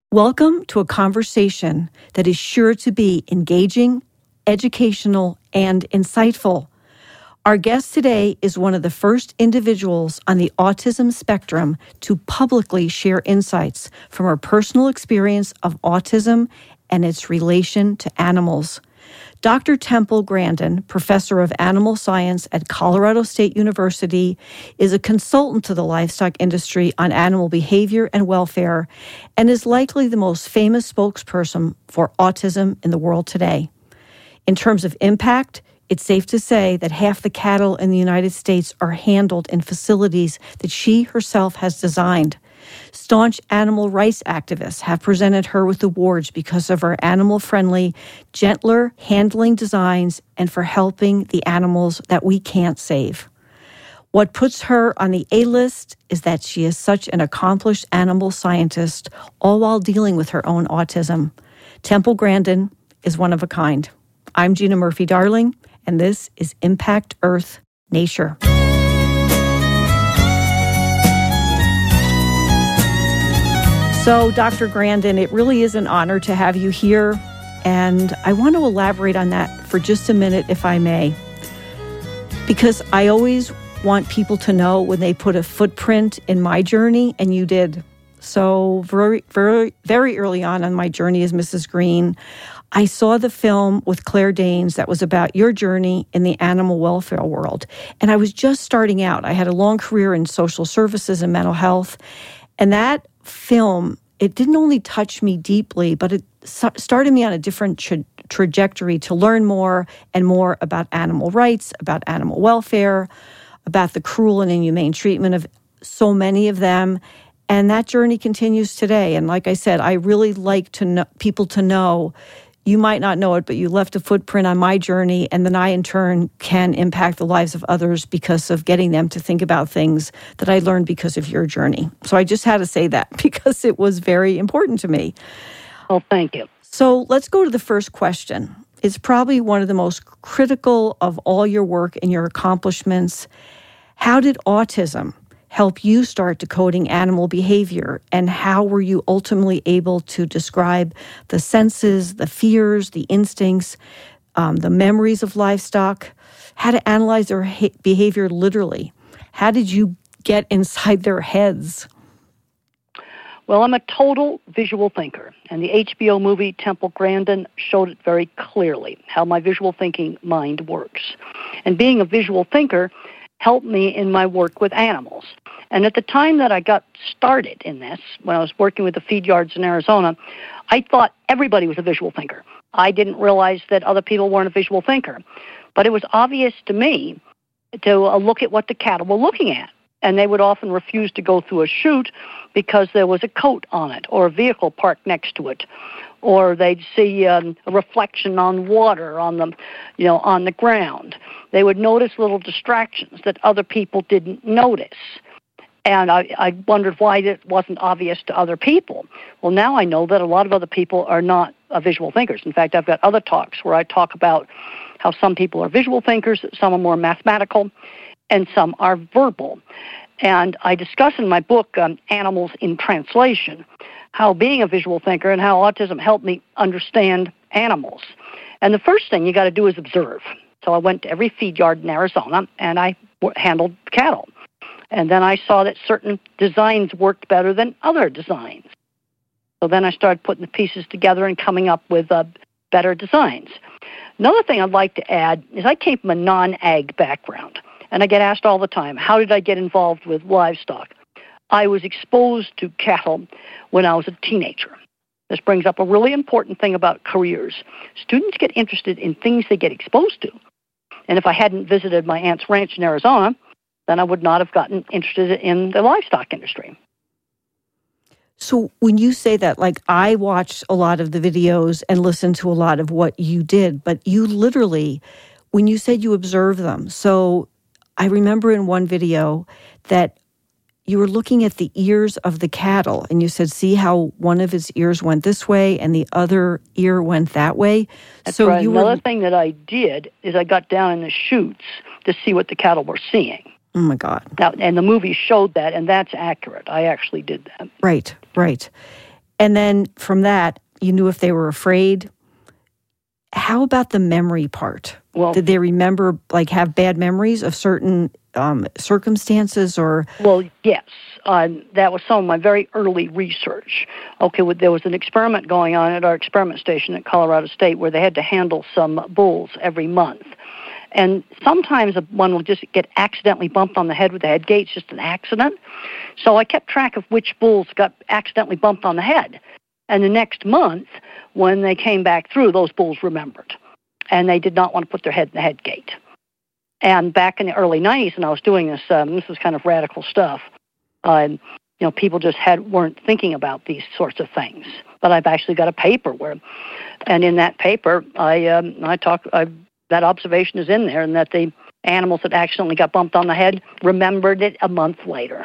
Welcome to a conversation that is sure to be engaging, educational, and insightful. Our guest today is one of the first individuals on the autism spectrum to publicly share insights from her personal experience of autism and its relation to animals. Dr. Temple Grandin, professor of animal science at Colorado State University, is a consultant to the livestock industry on animal behavior and welfare, and is likely the most famous spokesperson for autism in the world today. In terms of impact, it's safe to say that half the cattle in the United States are handled in facilities that she herself has designed. Staunch animal rights activists have presented her with awards because of her animal-friendly, gentler handling designs and for helping the animals that we can't save. What puts her on the A-list is that she is such an accomplished animal scientist, all while dealing with her own autism. Temple Grandin is one of a kind. I'm Gina Murphy-Darling, and this is Impact Earth Nature. So, Dr. Grandin, it really is an honor to have you here, and I want to elaborate on that for just a minute, if I may, because I always want people to know when they put a footprint in my journey, and you did. So, very early on my journey as Mrs. Green, I saw the film with Claire Danes that was about your journey in the animal welfare world, and I was just starting out. I had a long career in social services and mental health, and that film, it didn't only touch me deeply, but it started me on a different trajectory to learn more and more about animal rights, about animal welfare, about the cruel and inhumane treatment of so many of them. And that journey continues today. And like I said, I really like people to know, you might not know it, but you left a footprint on my journey, and then I, in turn, can impact the lives of others because of getting them to think about things that I learned because of your journey. So I just had to say that because it was very important to me. Well, thank you. So let's go to the first question. It's probably one of the most critical of all your work and your accomplishments. How did autism help you start decoding animal behavior, and how were you ultimately able to describe the senses, the fears, the instincts, the memories of livestock, how to analyze their behavior literally? How did you get inside their heads? Well, I'm a total visual thinker, and the HBO movie Temple Grandin showed it very clearly, how my visual thinking mind works. And being a visual thinker helped me in my work with animals. And at the time that I got started in this, when I was working with the feed yards in Arizona, I thought everybody was a visual thinker. I didn't realize that other people weren't a visual thinker. But it was obvious to me to look at what the cattle were looking at. And they would often refuse to go through a chute because there was a coat on it or a vehicle parked next to it. Or they'd see a reflection on water on the ground. They would notice little distractions that other people didn't notice. And I wondered why it wasn't obvious to other people. Well, now I know that a lot of other people are not visual thinkers. In fact, I've got other talks where I talk about how some people are visual thinkers, some are more mathematical, and some are verbal. And I discuss in my book, Animals in Translation, how being a visual thinker and how autism helped me understand animals. And the first thing you got to do is observe. So I went to every feed yard in Arizona, and I handled cattle. And then I saw that certain designs worked better than other designs. So then I started putting the pieces together and coming up with better designs. Another thing I'd like to add is I came from a non-ag background, and I get asked all the time, how did I get involved with livestock? I was exposed to cattle when I was a teenager. This brings up a really important thing about careers. Students get interested in things they get exposed to. And if I hadn't visited my aunt's ranch in Arizona, then I would not have gotten interested in the livestock industry. So when you say that, like, I watched a lot of the videos and listened to a lot of what you did, but you literally, when you said you observed them, so I remember in one video that you were looking at the ears of the cattle, and you said, see how one of his ears went this way and the other ear went that way? That's so right. Another thing that I did is I got down in the chutes to see what the cattle were seeing. Oh, my God. Now, and the movie showed that, and that's accurate. I actually did that. Right. And then from that, you knew if they were afraid. How about the memory part? Well, did they remember, like, have bad memories of certain circumstances or? Well, yes. That was some of my very early research. Okay, there was an experiment going on at our experiment station at Colorado State where they had to handle some bulls every month. And sometimes one will just get accidentally bumped on the head with the head gate. It's just an accident. So I kept track of which bulls got accidentally bumped on the head. And the next month, when they came back through, those bulls remembered. And they did not want to put their head in the head gate. And back in the early 90s, when I was doing this, this was kind of radical stuff. People just weren't thinking about these sorts of things. But I've actually got a paper and in that paper, that observation is in there, and that the animals that accidentally got bumped on the head remembered it a month later.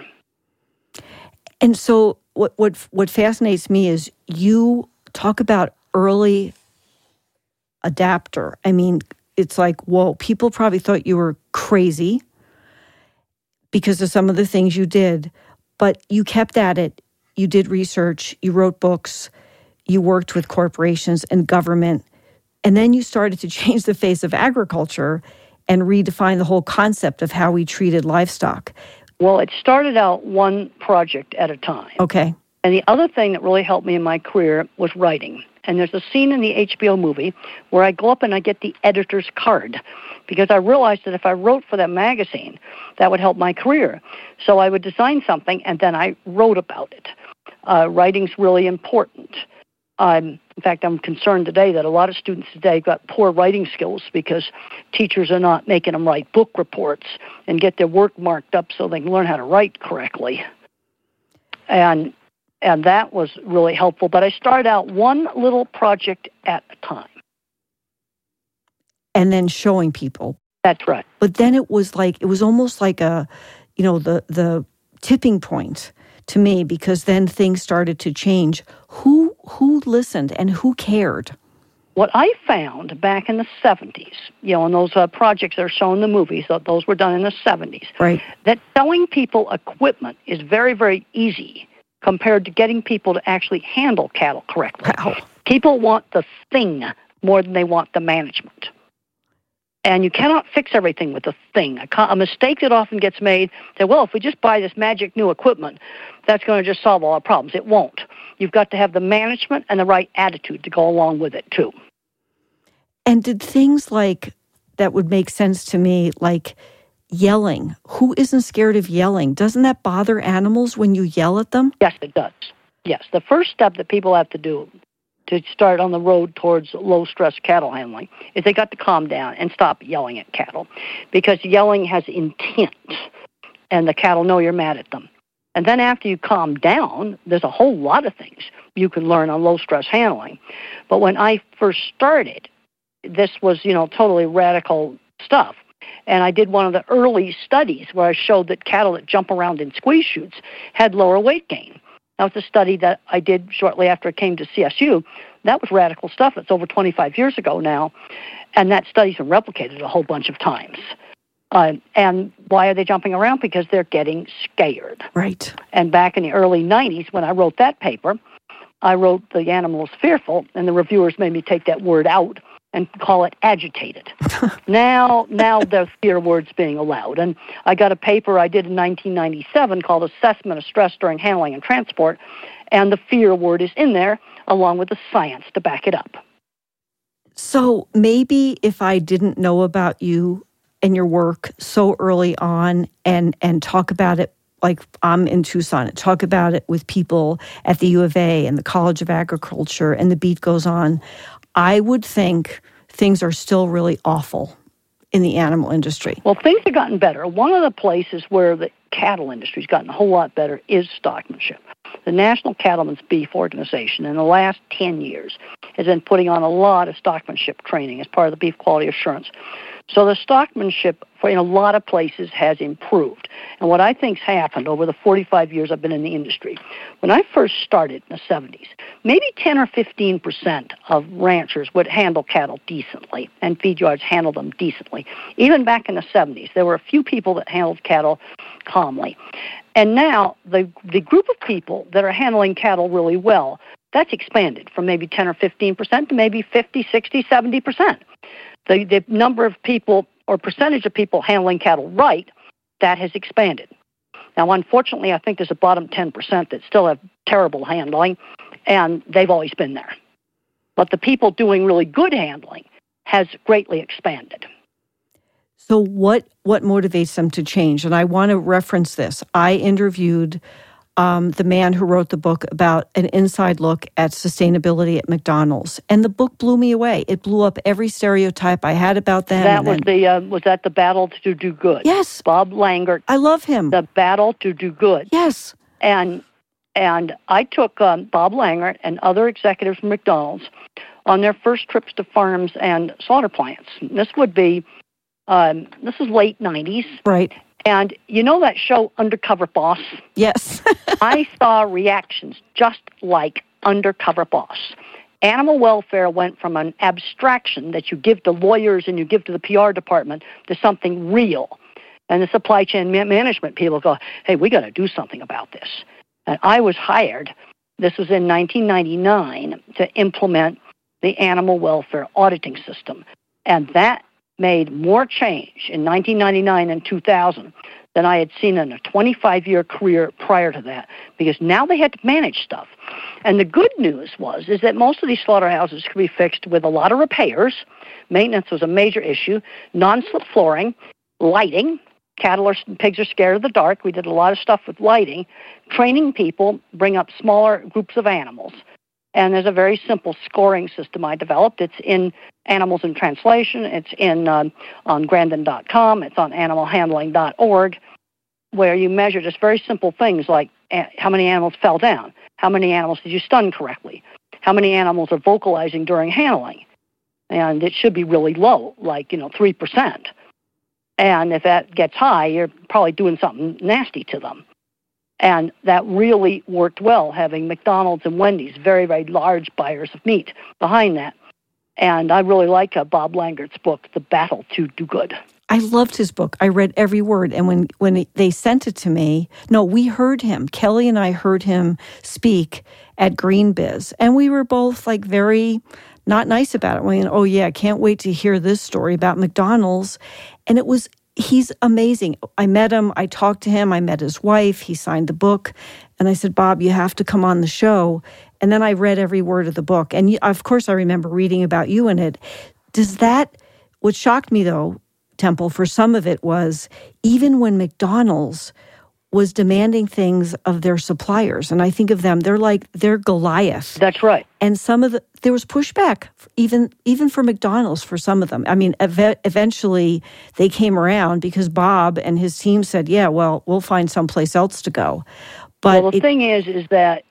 And so what fascinates me is you talk about early adapter. I mean, it's like, whoa, people probably thought you were crazy because of some of the things you did, but you kept at it. You did research, you wrote books, you worked with corporations and government, and then you started to change the face of agriculture and redefine the whole concept of how we treated livestock. Well, it started out one project at a time. Okay. And the other thing that really helped me in my career was writing. And there's a scene in the HBO movie where I go up and I get the editor's card because I realized that if I wrote for that magazine, that would help my career. So I would design something and then I wrote about it. Writing's really important. In fact, I'm concerned today that a lot of students today got poor writing skills because teachers are not making them write book reports and get their work marked up so they can learn how to write correctly. And that was really helpful. But I started out one little project at a time. And then showing people. That's right. But then it was almost like the tipping point to me, because then things started to change. Who listened and who cared? What I found back in the 70s, and those projects that are shown in the movies, those were done in the 70s, right? That selling people equipment is very, very easy compared to getting people to actually handle cattle correctly. Wow. People want the thing more than they want the management. And you cannot fix everything with a thing. A mistake that often gets made, say, well, if we just buy this magic new equipment, that's going to just solve all our problems. It won't. You've got to have the management and the right attitude to go along with it, too. And did things like that would make sense to me, like yelling? Who isn't scared of yelling? Doesn't that bother animals when you yell at them? Yes, it does. Yes. The first step that people have to do to start on the road towards low-stress cattle handling is they got to calm down and stop yelling at cattle, because yelling has intent, and the cattle know you're mad at them. And then after you calm down, there's a whole lot of things you can learn on low-stress handling. But when I first started, this was, totally radical stuff. And I did one of the early studies where I showed that cattle that jump around in squeeze chutes had lower weight gain. That was a study that I did shortly after I came to CSU. That was radical stuff. It's over 25 years ago now. And that study's been replicated a whole bunch of times. And why are they jumping around? Because they're getting scared. Right. And back in the early 90s, when I wrote that paper, I wrote the animal is fearful, and the reviewers made me take that word out and call it agitated. Now the fear word's being allowed. And I got a paper I did in 1997 called Assessment of Stress During Handling and Transport, and the fear word is in there along with the science to back it up. So maybe if I didn't know about you and your work so early on and talk about it, like I'm in Tucson, and talk about it with people at the U of A and the College of Agriculture, and the beat goes on, I would think things are still really awful in the animal industry. Well, things have gotten better. One of the places where the cattle industry's gotten a whole lot better is stockmanship. The National Cattlemen's Beef Organization in the last 10 years has been putting on a lot of stockmanship training as part of the beef quality assurance. So the stockmanship in a lot of places has improved. And what I think's happened over the 45 years I've been in the industry, when I first started in the 70s, maybe 10 or 15% of ranchers would handle cattle decently, and feed yards handled them decently. Even back in the 70s, there were a few people that handled cattle calmly. And now the group of people that are handling cattle really well that's expanded from maybe 10 or 15% to maybe 50, 60, 70%. The number of people or percentage of people handling cattle right, that has expanded. Now, unfortunately, I think there's a bottom 10% that still have terrible handling, and they've always been there. But the people doing really good handling has greatly expanded. So what motivates them to change? And I want to reference this. I interviewed the man who wrote the book about an inside look at sustainability at McDonald's. And the book blew me away. It blew up every stereotype I had about them. That was that The Battle to Do Good? Yes. Bob Langert. I love him. The Battle to Do Good. Yes. And I took Bob Langert and other executives from McDonald's on their first trips to farms and slaughter plants. This would be, this is late 90s. Right. And you know that show Undercover Boss? Yes. I saw reactions just like Undercover Boss. Animal welfare went from an abstraction that you give to lawyers and you give to the PR department to something real. And the supply chain management people go, hey, we got to do something about this. And I was hired, this was in 1999, to implement the animal welfare auditing system. And that made more change in 1999 and 2000 than I had seen in a 25-year career prior to that, because now they had to manage stuff. And the good news is that most of these slaughterhouses could be fixed with a lot of repairs. Maintenance was a major issue. Non-slip flooring, lighting. Pigs are scared of the dark. We did a lot of stuff with lighting. Training people, bring up smaller groups of animals. And there's a very simple scoring system I developed. It's in Animals in Translation. It's on Grandin.com. It's on animalhandling.org, where you measure just very simple things like how many animals fell down, how many animals did you stun correctly, how many animals are vocalizing during handling. And it should be really low, like 3%. And if that gets high, you're probably doing something nasty to them. And that really worked well, having McDonald's and Wendy's, very, very large buyers of meat, behind that. And I really like Bob Langert's book, The Battle to Do Good. I loved his book. I read every word. And when they sent it to me, we heard him. Kelly and I heard him speak at GreenBiz. And we were both very not nice about it. Oh yeah, I can't wait to hear this story about McDonald's. And he's amazing. I met him. I talked to him. I met his wife. He signed the book. And I said, Bob, you have to come on the show. And then I read every word of the book. And of course, I remember reading about you in it. What shocked me though, Temple, for some of it was even when McDonald's was demanding things of their suppliers, and I think of them, they're Goliath. That's right. And there was pushback, even for McDonald's for some of them. I mean, eventually they came around because Bob and his team said, "Yeah, well, we'll find someplace else to go." But the thing is that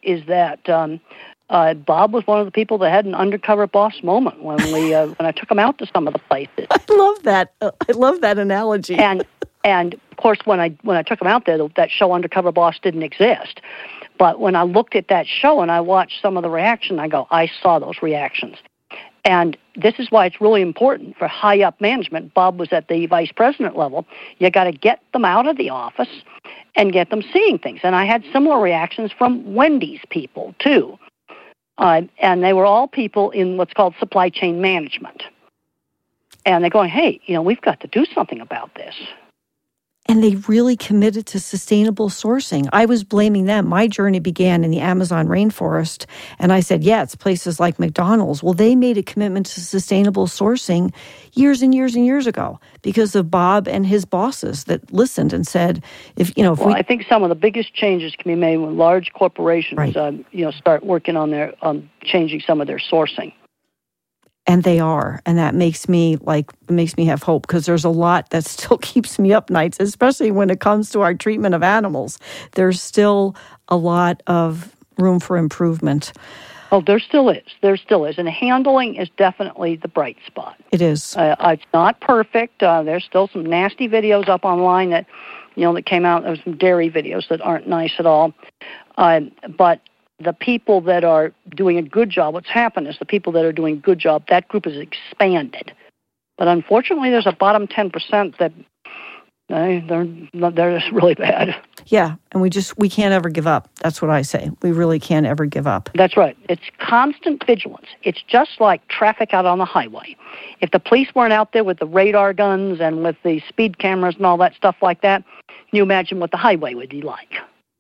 Bob was one of the people that had an undercover boss moment when I took him out to some of the places. I love that. I love that analogy. And of course, when I took him out there, that show Undercover Boss didn't exist. But when I looked at that show and I watched some of the reaction, I saw those reactions. And this is why it's really important for high-up management. Bob was at the vice president level. You got to get them out of the office and get them seeing things. And I had similar reactions from Wendy's people, too. And they were all people in what's called supply chain management. And they're going, hey, we've got to do something about this. And they really committed to sustainable sourcing. I was blaming them. My journey began in the Amazon rainforest. And I said, yeah, it's places like McDonald's. Well, they made a commitment to sustainable sourcing years and years and years ago because of Bob and his bosses that listened and said, I think some of the biggest changes can be made when large corporations, right. Start working on changing some of their sourcing. And they are. And that makes me have hope because there's a lot that still keeps me up nights, especially when it comes to our treatment of animals. There's still a lot of room for improvement. Oh, there still is. There still is. And handling is definitely the bright spot. It is. It's not perfect. There's still some nasty videos up online that came out. There's some dairy videos that aren't nice at all. But the people that are doing a good job, what's happened is the people that are doing a good job, that group has expanded. But unfortunately, there's a bottom 10% that they're just really bad. Yeah, and we can't ever give up. That's what I say. We really can't ever give up. That's right. It's constant vigilance. It's just like traffic out on the highway. If the police weren't out there with the radar guns and with the speed cameras and all that stuff like that, can you imagine what the highway would be like?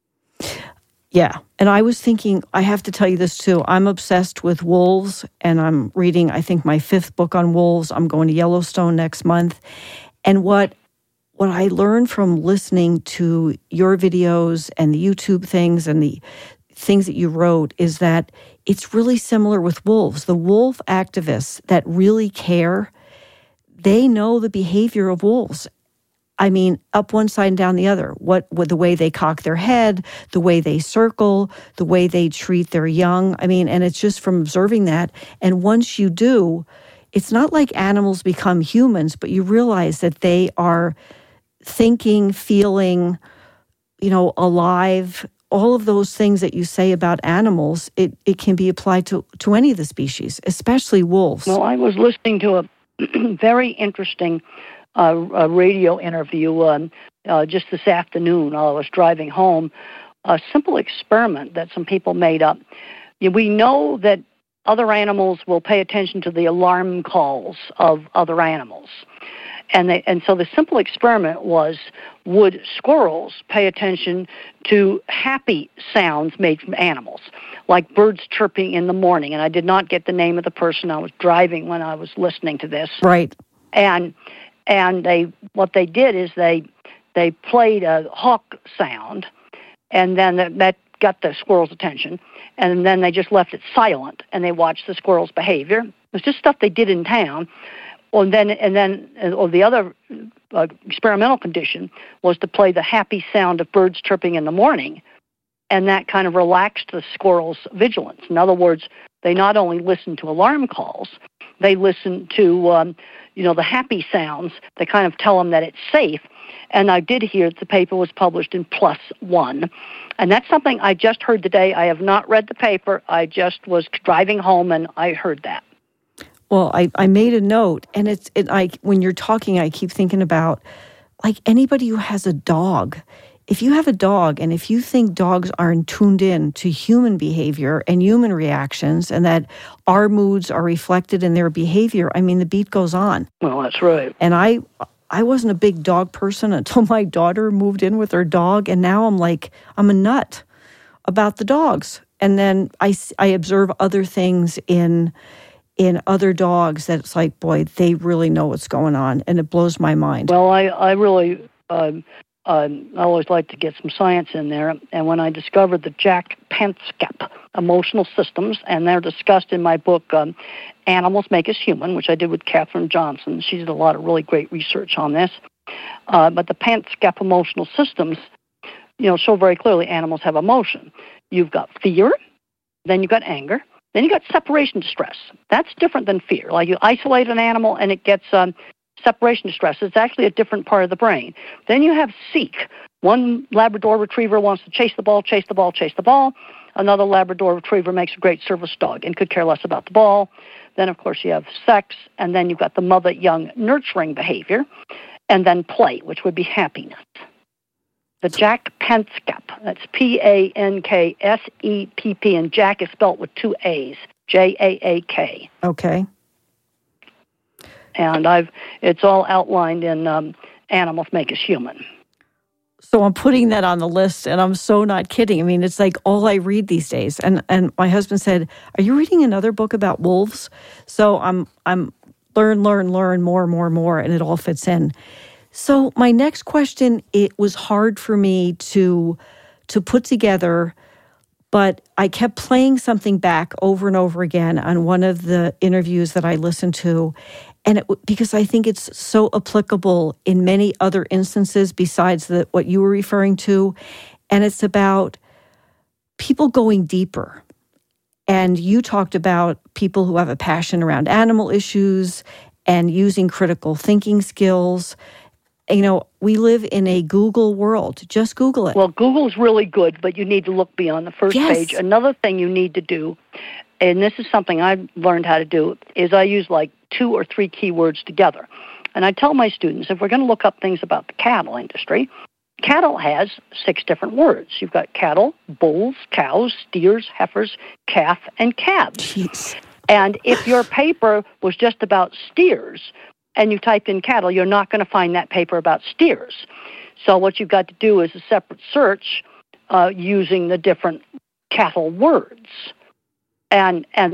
Yeah, and I was thinking, I have to tell you this too, I'm obsessed with wolves, and I'm reading, I think, my 5th book on wolves. I'm going to Yellowstone next month. And what I learned from listening to your videos and the YouTube things and the things that you wrote is that it's really similar with wolves. The wolf activists that really care, they know the behavior of wolves. I mean, up one side and down the other. What the way they cock their head, the way they circle, the way they treat their young. I mean, and it's just from observing that. And once you do, it's not like animals become humans, but you realize that they are thinking, feeling, alive. All of those things that you say about animals, it can be applied to any of the species, especially wolves. Well, I was listening to a very interesting a radio interview just this afternoon while I was driving home, a simple experiment that some people made up. We know that other animals will pay attention to the alarm calls of other animals. And so the simple experiment was, would squirrels pay attention to happy sounds made from animals, like birds chirping in the morning? And I did not get the name of the person. I was driving when I was listening to this. Right. And what they did is they played a hawk sound, and then that got the squirrel's attention, and then they just left it silent, and they watched the squirrel's behavior. It was just stuff they did in town. Or the other experimental condition was to play the happy sound of birds chirping in the morning, and that kind of relaxed the squirrel's vigilance. In other words, they not only listened to alarm calls, they listened to the happy sounds that kind of tell them that it's safe. And I did hear that the paper was published in PLOS ONE. And that's something I just heard today. I have not read the paper. I just was driving home and I heard that. Well, I made a note, and when you're talking, I keep thinking about, like, anybody who has a dog. If you have a dog, and if you think dogs aren't tuned in to human behavior and human reactions, and that our moods are reflected in their behavior, I mean, the beat goes on. Well, that's right. And I wasn't a big dog person until my daughter moved in with her dog, and now I'm a nut about the dogs. And then I observe other things in other dogs that it's like, boy, they really know what's going on, and it blows my mind. Well, I really I always like to get some science in there, and when I discovered the Jack Panksepp emotional systems, and they're discussed in my book, Animals Make Us Human, which I did with Katherine Johnson. She did a lot of really great research on this. But the Panksepp emotional systems, show very clearly animals have emotion. You've got fear, then you've got anger, then you got separation distress. That's different than fear. Like, you isolate an animal and it gets separation distress. It's actually a different part of the brain. Then you have seek. One Labrador retriever wants to chase the ball, chase the ball, chase the ball. Another Labrador retriever makes a great service dog and could care less about the ball. Then, of course, you have sex, and then you've got the mother-young nurturing behavior, and then play, which would be happiness. The Jack Panksepp, that's Panksepp, and Jack is spelled with 2 A's, Jaak. Okay. And it's all outlined in Animals Make Us Human. So I'm putting that on the list, and I'm so not kidding. I mean, it's like all I read these days. And my husband said, "Are you reading another book about wolves?" So I'm learn more, and it all fits in. So my next question, it was hard for me to put together, but I kept playing something back over and over again on one of the interviews that I listened to, and because I think it's so applicable in many other instances besides what you were referring to, and it's about people going deeper. And you talked about people who have a passion around animal issues and using critical thinking skills. We live in a Google world. Just Google it. Well, Google's really good, but you need to look beyond the first page. Another thing you need to do, and this is something I've learned how to do, is I use like 2 or 3 keywords together. And I tell my students, if we're going to look up things about the cattle industry, Cattle has 6 different words. You've got cattle, bulls, cows, steers, heifers, calf, and calves. Jeez. And if your paper was just about steers and you typed in cattle, you're not going to find that paper about steers. So what you've got to do is a separate search using the different cattle words. And I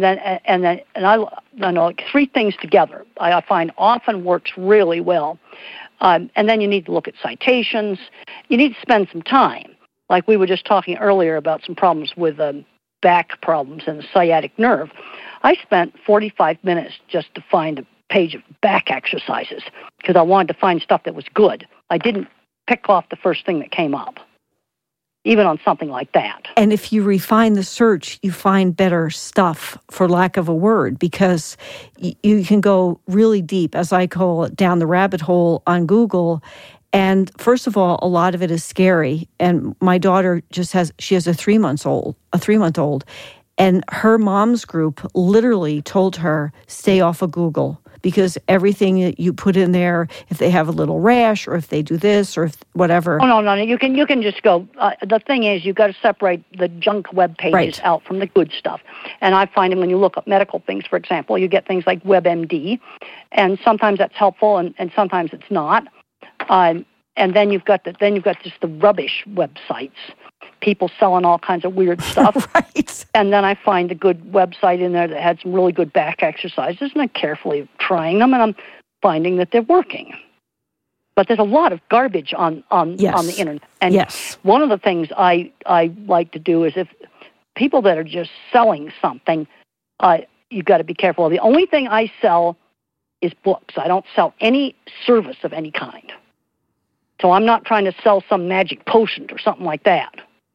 know like 3 things together I find often works really well. And then you need to look at citations. You need to spend some time. Like we were just talking earlier about some problems with back problems and the sciatic nerve. I spent 45 minutes just to find a page of back exercises because I wanted to find stuff that was good. I didn't pick off the first thing that came up, even on something like that. And if you refine the search, you find better stuff, for lack of a word, because you can go really deep, as I call it, down the rabbit hole on Google. And first of all, a lot of it is scary. And my daughter she has a 3-month-old, and her mom's group literally told her, stay off of Google, because everything that you put in there, if they have a little rash or if they do this or if whatever. Oh, no. You can just go. The thing is, you've got to separate the junk web pages out from the good stuff. And I find when you look up medical things, for example, you get things like WebMD, and sometimes that's helpful and sometimes it's not. And then you've got just the rubbish websites. People selling all kinds of weird stuff. Right. And then I find a good website in there that had some really good back exercises, and I'm carefully trying them, and I'm finding that they're working. But there's a lot of garbage on the internet. And one of the things I like to do is if people that are just selling something, you've got to be careful. The only thing I sell is books. I don't sell any service of any kind. So I'm not trying to sell some magic potion or something like that.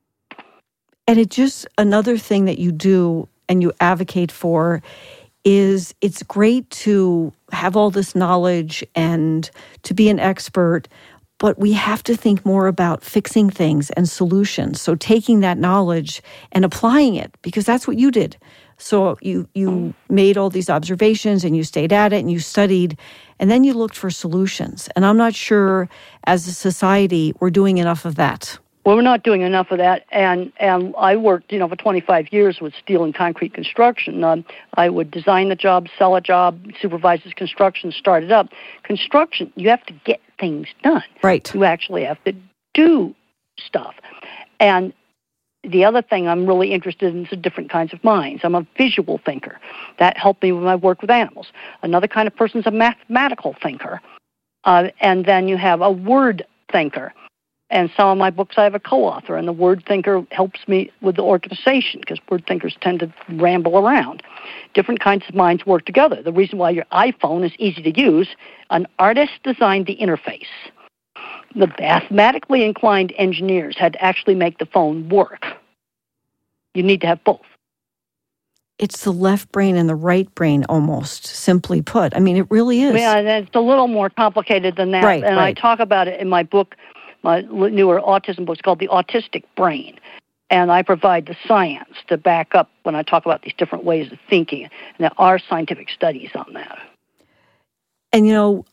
And another thing that you do and you advocate for is it's great to have all this knowledge and to be an expert, but we have to think more about fixing things and solutions. So taking that knowledge and applying it, because that's what you did. So you made all these observations and you stayed at it and you studied, and then you looked for solutions. And I'm not sure as a society we're doing enough of that. Well, we're not doing enough of that, and I worked, for 25 years with steel and concrete construction. I would design the job, sell a job, supervise this construction, start it up. Construction, you have to get things done. Right. You actually have to do stuff. And the other thing I'm really interested in is the different kinds of minds. I'm a visual thinker. That helped me with my work with animals. Another kind of person is a mathematical thinker. And then you have a word thinker. And some of my books I have a co-author, and the word thinker helps me with the organization because word thinkers tend to ramble around. Different kinds of minds work together. The reason why your iPhone is easy to use, an artist designed the interface. The mathematically inclined engineers had to actually make the phone work. You need to have both. It's the left brain and the right brain, almost, simply put. I mean, it really is. Yeah, and it's a little more complicated than that. Right, and I talk about it in my book, my newer autism book. It's called The Autistic Brain. And I provide the science to back up when I talk about these different ways of thinking. And there are scientific studies on that. And,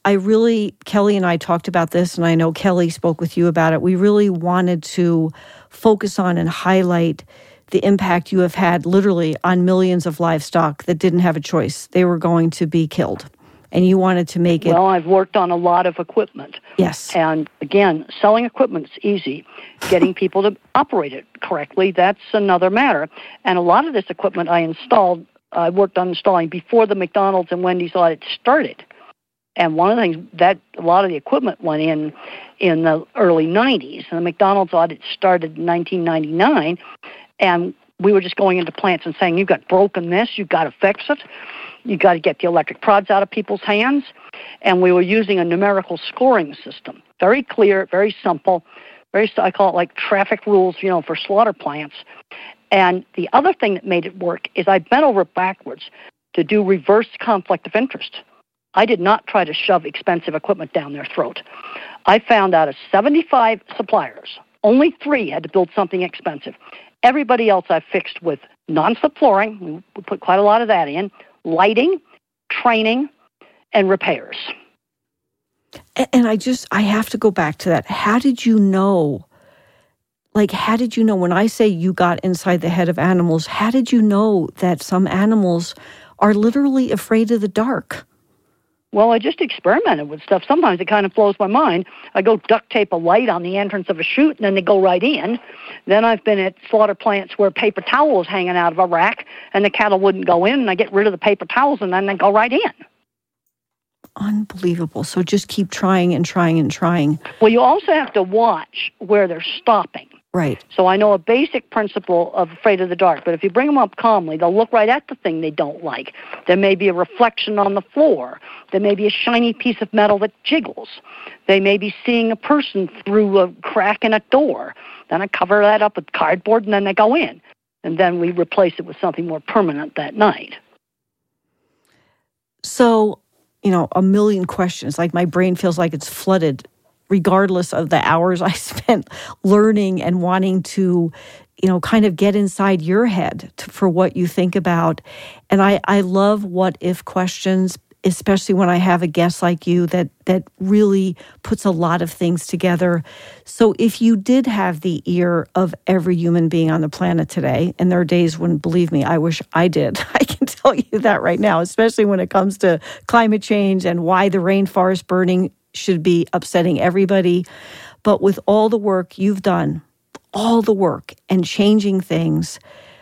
Kelly and I talked about this, and I know Kelly spoke with you about it. We really wanted to focus on and highlight the impact you have had literally on millions of livestock that didn't have a choice. They were going to be killed. And you wanted to make it... Well, I've worked on a lot of equipment. Yes. And again, selling equipment's easy. Getting people to operate it correctly, that's another matter. And a lot of this equipment I worked on installing before the McDonald's and Wendy's audit started. And one of the things that a lot of the equipment went in the early 90s. And the McDonald's audit started in 1999. And we were just going into plants and saying, you've got broken this, you've got to fix it. You got to get the electric prods out of people's hands. And we were using a numerical scoring system. Very clear, very simple. I call it like traffic rules, for slaughter plants. And the other thing that made it work is I bent over backwards to do reverse conflict of interest. I did not try to shove expensive equipment down their throat. I found out of 75 suppliers, only 3 had to build something expensive. Everybody else I fixed with non-slip flooring, we put quite a lot of that in, lighting, training, and repairs. And I have to go back to that. How did you know? Like, how did you know, when I say you got inside the head of animals, how did you know that some animals are literally afraid of the dark? Well, I just experimented with stuff. Sometimes it kind of blows my mind. I go duct tape a light on the entrance of a chute, and then they go right in. Then I've been at slaughter plants where paper towels hanging out of a rack, and the cattle wouldn't go in, and I get rid of the paper towels, and then they go right in. Unbelievable. So just keep trying and trying and trying. Well, you also have to watch where they're stopping. Right. So I know a basic principle of afraid of the dark, but if you bring them up calmly, they'll look right at the thing they don't like. There may be a reflection on the floor. There may be a shiny piece of metal that jiggles. They may be seeing a person through a crack in a door. Then I cover that up with cardboard, and then they go in. And then we replace it with something more permanent that night. So, a million questions. Like, my brain feels like it's flooded, regardless of the hours I spent learning and wanting to, kind of get inside your head for what you think about. And I love what if questions, especially when I have a guest like you that really puts a lot of things together. So if you did have the ear of every human being on the planet today, and there are days when, believe me, I wish I did. I can tell you that right now, especially when it comes to climate change and why the rainforest burning should be upsetting everybody. But with all the work you've done, all the work and changing things,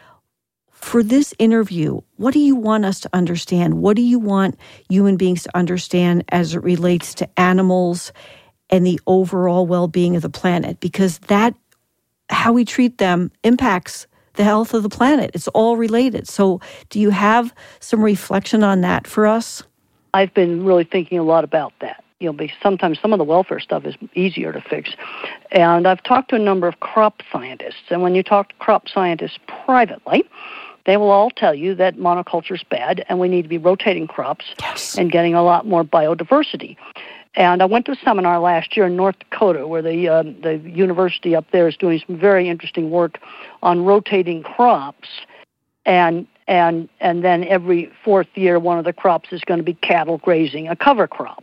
for this interview, what do you want us to understand? What do you want human beings to understand as it relates to animals and the overall well-being of the planet? Because that, how we treat them, impacts the health of the planet. It's all related. So do you have some reflection on that for us? I've been really thinking a lot about that. Because sometimes some of the welfare stuff is easier to fix. And I've talked to a number of crop scientists. And when you talk to crop scientists privately, they will all tell you that monoculture is bad and we need to be rotating crops and getting a lot more biodiversity. And I went to a seminar last year in North Dakota where the university up there is doing some very interesting work on rotating crops. And then every fourth year, one of the crops is going to be cattle grazing, a cover crop.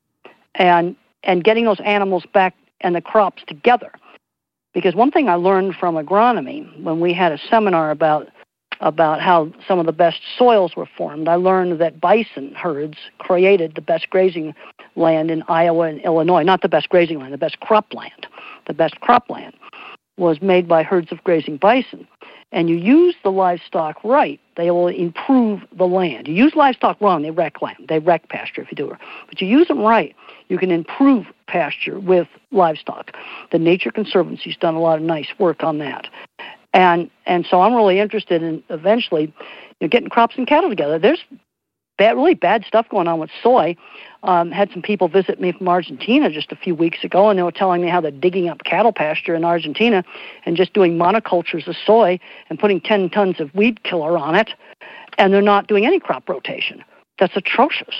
And getting those animals back and the crops together. Because one thing I learned from agronomy when we had a seminar about how some of the best soils were formed, I learned that bison herds created the best grazing land in Iowa and Illinois. Not the best grazing land, the best cropland. The best cropland was made by herds of grazing bison. And you use the livestock right, they will improve the land. You use livestock wrong, they wreck land. They wreck pasture if you do it. But you use them right, you can improve pasture with livestock. The Nature Conservancy's done a lot of nice work on that. And so I'm really interested in eventually getting crops and cattle together. There's really bad stuff going on with soy. Had some people visit me from Argentina just a few weeks ago, and they were telling me how they're digging up cattle pasture in Argentina and just doing monocultures of soy and putting 10 tons of weed killer on it, and they're not doing any crop rotation. That's atrocious.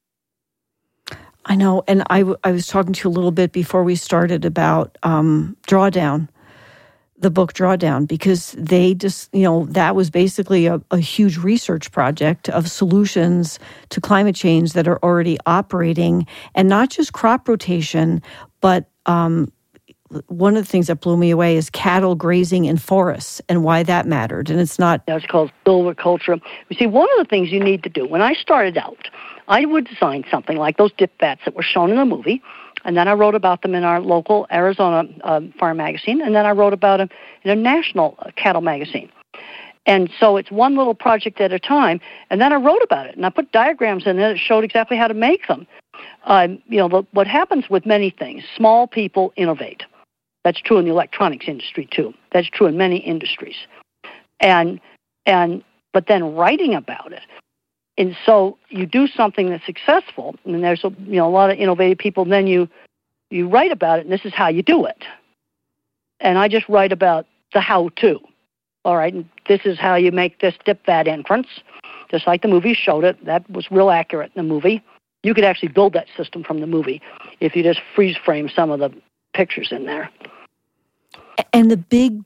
I know, and I was talking to you a little bit before we started about Drawdown, the book Drawdown, because they just, that was basically a huge research project of solutions to climate change that are already operating, and not just crop rotation, but one of the things that blew me away is cattle grazing in forests and why that mattered. And it's not... That's called silviculture. You see, one of the things you need to do, when I started out, I would design something like those dip vats that were shown in the movie, and then I wrote about them in our local Arizona farm magazine, and then I wrote about them in a national cattle magazine. And so it's one little project at a time, and then I wrote about it, and I put diagrams in it that showed exactly how to make them. What happens with many things, small people innovate. That's true in the electronics industry, too. That's true in many industries. But then writing about it. And so you do something that's successful, and there's a lot of innovative people, and then you write about it, and this is how you do it. And I just write about the how-to. All right, and this is how you make this dip vat entrance, just like the movie showed it. That was real accurate in the movie. You could actually build that system from the movie if you just freeze frame some of the pictures in there. And the big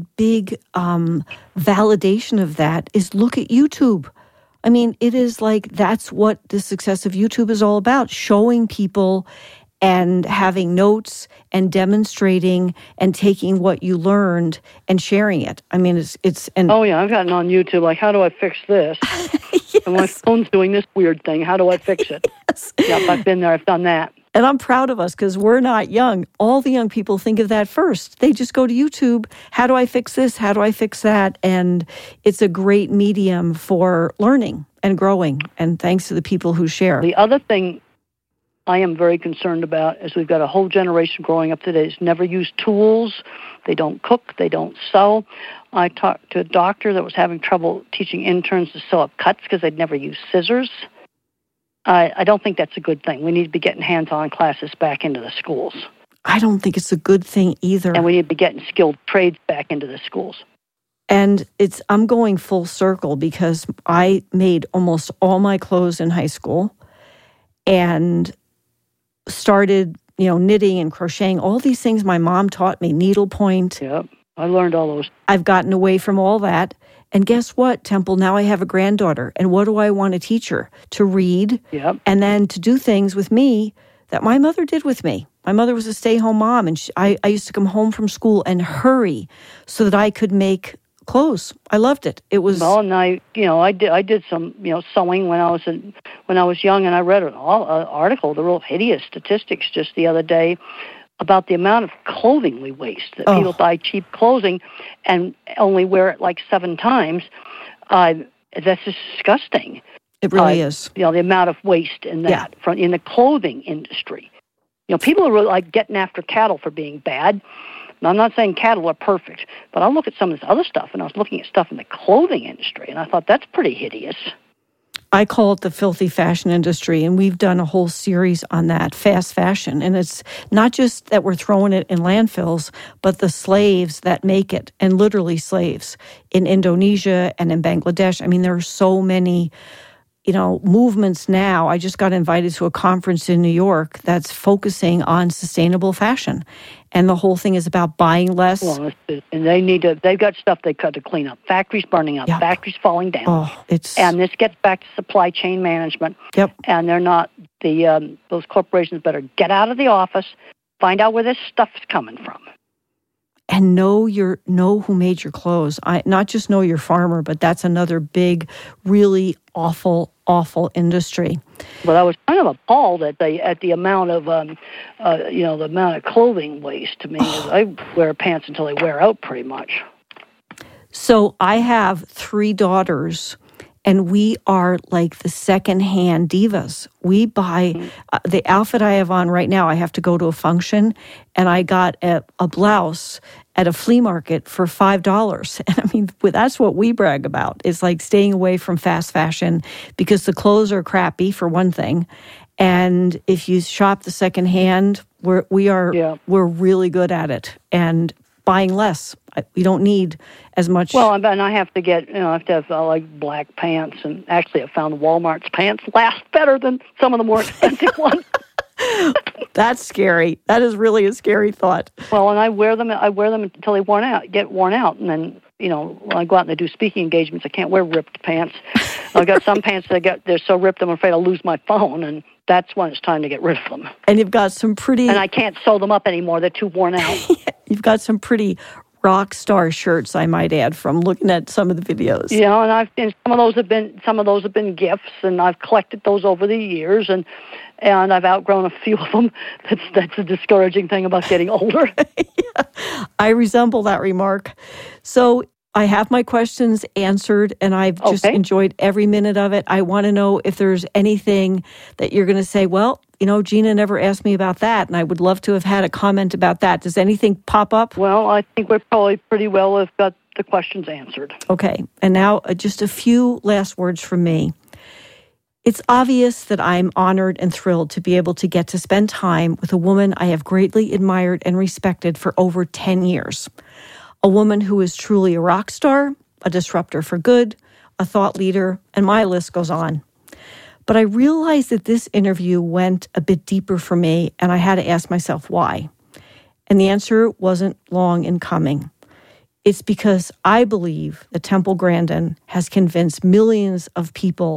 validation of that is look at YouTube. I mean, it is like that's what the success of YouTube is all about, showing people and having notes and demonstrating and taking what you learned and sharing it. I mean, it's and oh yeah, I've gotten on YouTube like, how do I fix this? yes. And my phone's doing this weird thing. How do I fix it? Yes. Yep, I've been there. I've done that. And I'm proud of us because we're not young. All the young people think of that first. They just go to YouTube. How do I fix this? How do I fix that? And it's a great medium for learning and growing. And thanks to the people who share. The other thing I am very concerned about is we've got a whole generation growing up today that's never used tools. They don't cook. They don't sew. I talked to a doctor that was having trouble teaching interns to sew up cuts because they'd never used scissors. I don't think that's a good thing. We need to be getting hands-on classes back into the schools. I don't think it's a good thing either. And we need to be getting skilled trades back into the schools. And I'm going full circle because I made almost all my clothes in high school and started, knitting and crocheting, all these things my mom taught me, needlepoint. Yep, I learned all those. I've gotten away from all that. And guess what, Temple? Now I have a granddaughter. And what do I want to teach her? To read. Yep. And then to do things with me that my mother did with me. My mother was a stay-home mom, and I used to come home from school and hurry so that I could make clothes. I loved it. It was well, and I did some sewing when I was young, and I read an article, the real hideous statistics just the other day about the amount of clothing we waste, that people buy cheap clothing and only wear it like 7 times. That's disgusting. It really is. The amount of waste in that in the clothing industry. People are really like getting after cattle for being bad. Now, I'm not saying cattle are perfect, but I look at some of this other stuff, and I was looking at stuff in the clothing industry, and I thought that's pretty hideous. I call it the filthy fashion industry, and we've done a whole series on that, fast fashion. And it's not just that we're throwing it in landfills, but the slaves that make it, and literally slaves, in Indonesia and in Bangladesh. I mean, there are so many, movements now. I just got invited to a conference in New York that's focusing on sustainable fashion. And the whole thing is about buying less. Well, and they've got stuff they cut to clean up. Factories burning up, factories falling down. And this gets back to supply chain management. Yep. And they're not, those corporations better get out of the office, find out where this stuff is coming from. And know who made your clothes. Not just know your farmer, but that's another big, really awful industry. Well, I was kind of appalled at the amount of the amount of clothing waste. To me, I wear pants until they wear out, pretty much. So I have 3 daughters, and we are like the secondhand divas. We buy the outfit I have on right now. I have to go to a function, and I got a blouse at a flea market for $5. And I mean, that's what we brag about. It's like staying away from fast fashion because the clothes are crappy, for one thing. And if you shop the secondhand, we're really good at it and buying less. We don't need as much. Well, and I have to get, I have to have like black pants, and actually I found Walmart's pants last better than some of the more expensive ones. That's scary. That is really a scary thought. Well, and I wear them until they get worn out, and then when I go out and I do speaking engagements, I can't wear ripped pants. I've got some pants they're so ripped I'm afraid I'll lose my phone, and that's when it's time to get rid of them. And you've got some pretty, and I can't sew them up anymore. They're too worn out. You've got some pretty rock star shirts, I might add, from looking at some of the videos. And some of those have been gifts, and I've collected those over the years, and I've outgrown a few of them. That's a discouraging thing about getting older. Yeah, I resemble that remark. So I have my questions answered, and I've just enjoyed every minute of it. I want to know if there's anything that you're going to say, well, Gina never asked me about that, and I would love to have had a comment about that. Does anything pop up? Well, I think we're probably pretty well have got the questions answered. Okay. And now just a few last words from me. It's obvious that I'm honored and thrilled to be able to get to spend time with a woman I have greatly admired and respected for over 10 years. A woman who is truly a rock star, a disruptor for good, a thought leader, and my list goes on. But I realized that this interview went a bit deeper for me, and I had to ask myself why. And the answer wasn't long in coming. It's because I believe that Temple Grandin has convinced millions of people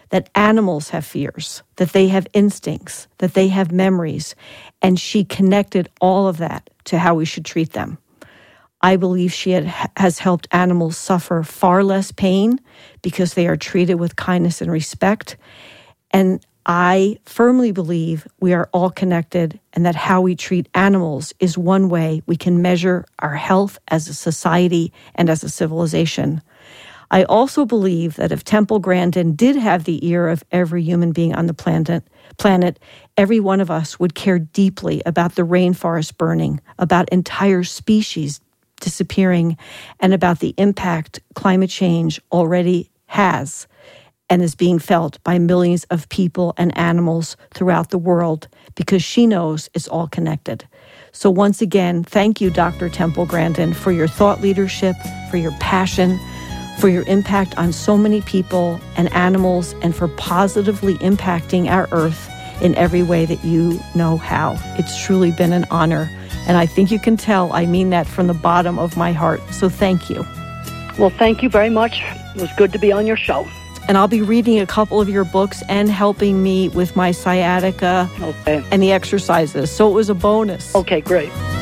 that animals have fears, that they have instincts, that they have memories, and she connected all of that to how we should treat them. I believe she has helped animals suffer far less pain because they are treated with kindness and respect. And I firmly believe we are all connected and that how we treat animals is one way we can measure our health as a society and as a civilization. I also believe that if Temple Grandin did have the ear of every human being on the planet, every one of us would care deeply about the rainforest burning, about entire species disappearing, and about the impact climate change already has and is being felt by millions of people and animals throughout the world, because she knows it's all connected. So once again, thank you, Dr. Temple Grandin, for your thought leadership, for your passion, for your impact on so many people and animals, and for positively impacting our Earth in every way that you know how. It's truly been an honor. And I think you can tell I mean that from the bottom of my heart. So thank you. Well, thank you very much. It was good to be on your show. And I'll be reading a couple of your books and helping me with my sciatica and the exercises. So it was a bonus. Okay, great.